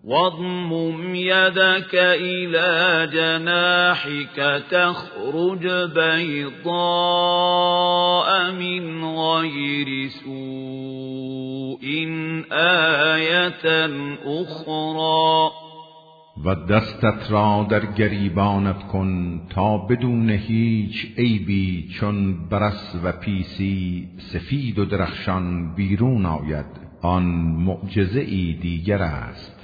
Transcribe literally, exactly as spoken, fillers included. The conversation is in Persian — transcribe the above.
واضمم يدك إلى جناحك تخرج بيضاء من غير سوء آية أخرى و دستت را در گریبانت کن تا بدون هیچ عیبی چون برس و پیسی سفید و درخشان بیرون آید. آن معجزه ای دیگر است